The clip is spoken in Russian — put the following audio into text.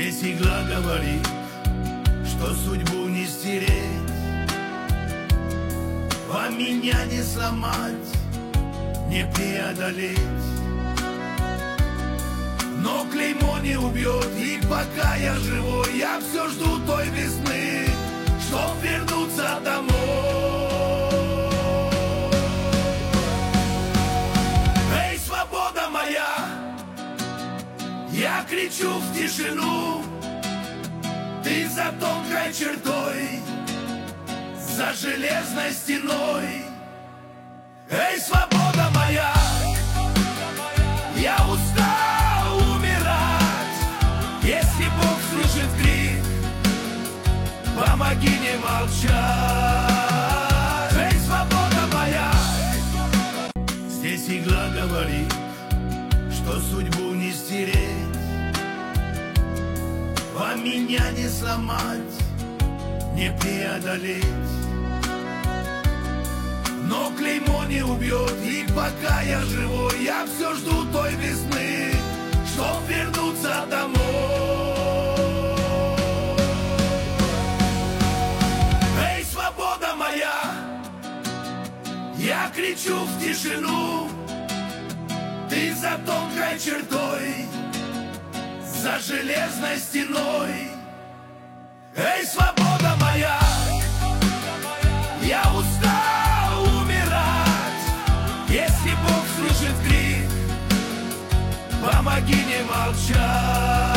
Здесь игла говорит, что судьбу не стереть, вам меня не сломать, не преодолеть. Но клеймо не убьет, и пока я живой, я все жду той весны, чтоб вернуться домой. Эй, свобода моя, я кричу в тишину, ты за тонкой чертой, за железной стеной. Эй, свобода моя, я устал умирать. Если Бог слышит крик, помоги не молчать. Эй, свобода моя, здесь игла говорит, что судьбу не стереть, вам меня не сломать, не преодолеть. Но клеймо не убьет, и пока я живой, я все жду той весны, чтоб вернуться домой. Эй, свобода моя, я кричу в тишину, ты за тонкой чертой, за железной стеной. Эй, свобода моя, я устал умирать. Если Бог слышит крик, помоги не молчать.